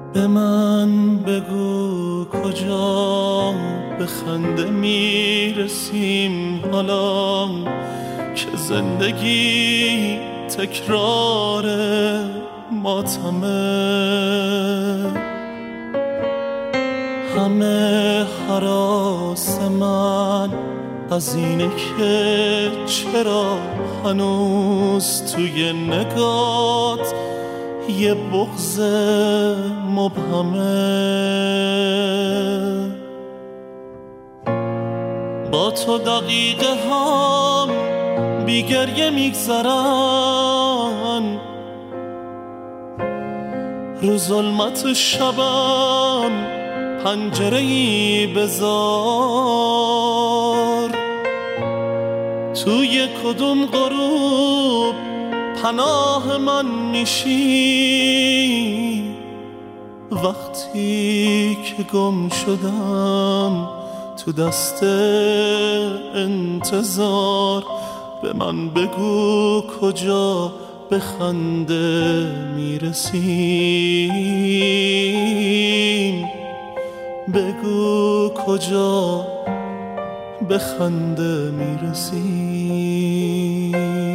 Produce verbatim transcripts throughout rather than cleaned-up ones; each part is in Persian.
به من بگو کجا به خنده میرسیم حالا که زندگی تکرار ماتمه. همه هراس من از اینه که چرا هنوز توی نگات یه بغض مبهمه. با تو دقیقه هم بی گریه میگذرن، رو ظلمت شبم پنجره‌ای بذار. توی کدوم غروب پناه من میشی وقتی که گم شدم تو دست انتظار. به من بگو کجا به خنده میرسیم، بگو کجا به خنده میرسیم.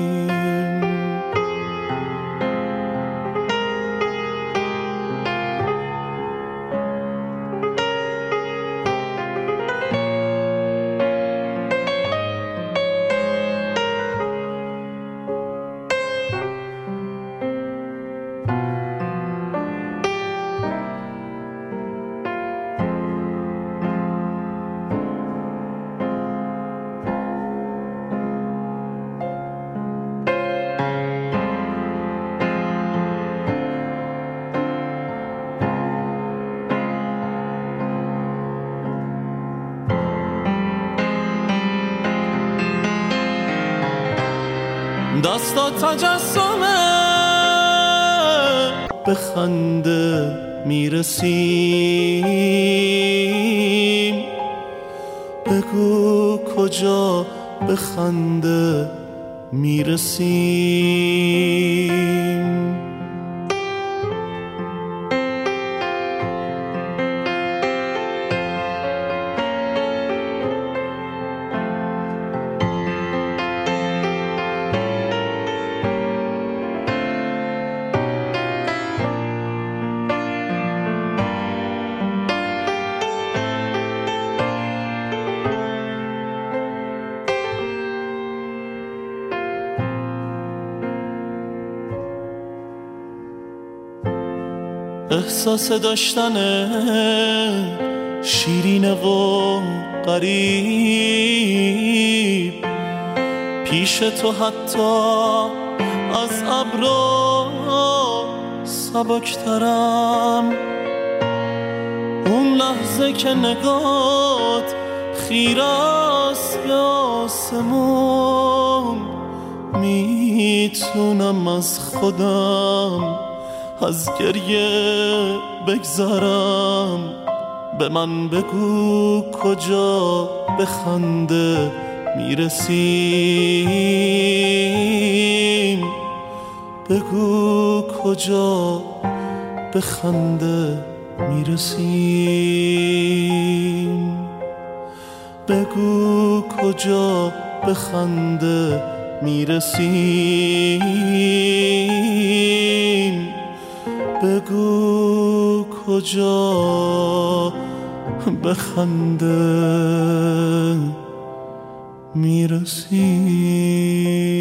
دستا تجسمه به خنده میرسیم، بگو کجا به خنده میرسیم. احساس داشتن شیرین و غریب پیش تو حتی از ابرا سبکترم. اون لحظه که نگات خیره است به آسمون میتونم از خودم از گریه بگذرم. به من بگو کجا به خنده میرسیم، بگو کجا به خنده میرسیم، بگو کجا به خنده میرسیم، بگو کجا به خنده میرسیم.